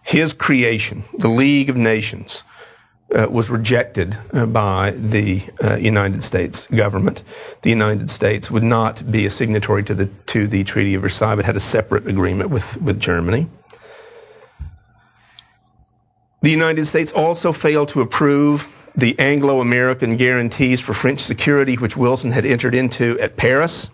his creation, the League of Nations, was rejected by the United States government. The United States would not be a signatory to the Treaty of Versailles, but had a separate agreement with Germany. The United States also failed to approve the Anglo-American guarantees for French security, which Wilson had entered into at Paris.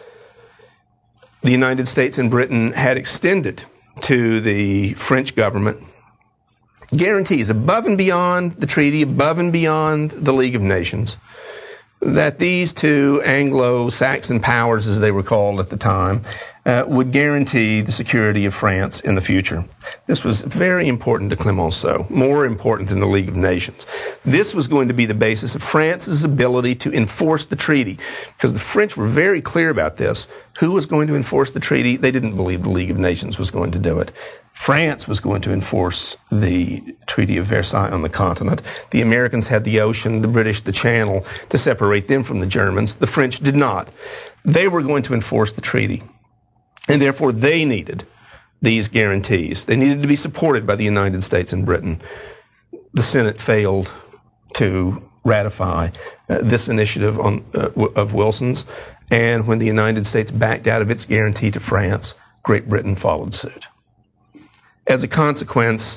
The United States and Britain had extended to the French government guarantees above and beyond the treaty, above and beyond the League of Nations, that these two Anglo-Saxon powers, as they were called at the time, would guarantee the security of France in the future. This was very important to Clemenceau, more important than the League of Nations. This was going to be the basis of France's ability to enforce the treaty, because the French were very clear about this. Who was going to enforce the treaty? They didn't believe the League of Nations was going to do it. France was going to enforce the Treaty of Versailles on the continent. The Americans had the ocean, the British the Channel, to separate them from the Germans. The French did not. They were going to enforce the treaty, and therefore they needed these guarantees. They needed to be supported by the United States and Britain. The Senate failed to ratify this initiative of Wilson's, and when the United States backed out of its guarantee to France, Great Britain followed suit. As a consequence,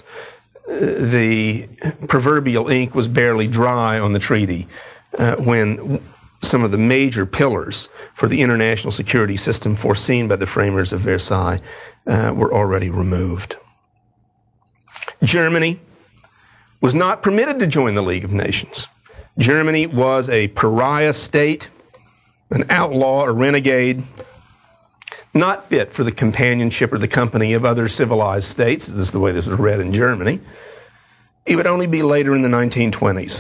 the proverbial ink was barely dry on the treaty when some of the major pillars for the international security system foreseen by the framers of Versailles were already removed. Germany was not permitted to join the League of Nations. Germany was a pariah state, an outlaw, a renegade, not fit for the companionship or the company of other civilized states. This is the way this was read in Germany. It would only be later in the 1920s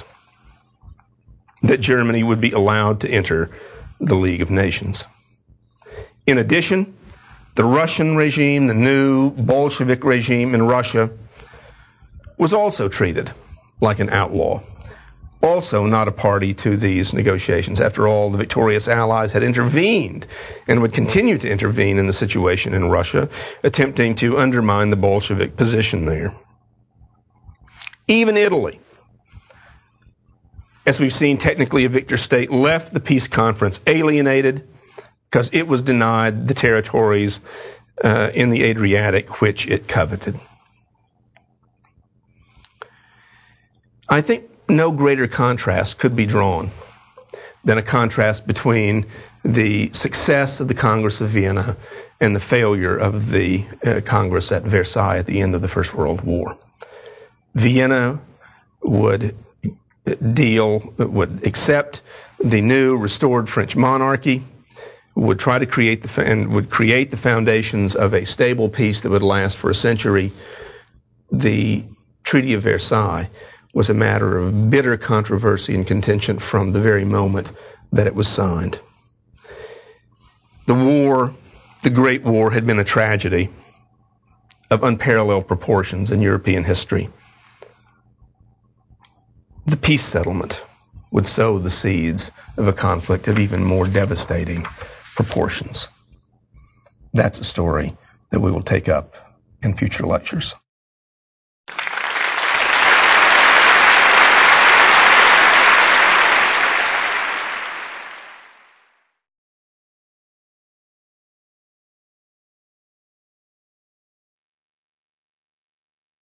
that Germany would be allowed to enter the League of Nations. In addition, the Russian regime, the new Bolshevik regime in Russia, was also treated like an outlaw, also not a party to these negotiations. After all, the victorious Allies had intervened and would continue to intervene in the situation in Russia, attempting to undermine the Bolshevik position there. Even Italy, as we've seen, technically a victor state, left the peace conference alienated because it was denied the territories in the Adriatic which it coveted. I think no greater contrast could be drawn than a contrast between the success of the Congress of Vienna and the failure of the Congress at Versailles at the end of the First World War. Vienna would accept the new restored French monarchy, would try to create the foundations of a stable peace that would last for a century. The Treaty of Versailles was a matter of bitter controversy and contention from the very moment that it was signed. The war, the Great War, had been a tragedy of unparalleled proportions in European history. The peace settlement would sow the seeds of a conflict of even more devastating proportions. That's a story that we will take up in future lectures.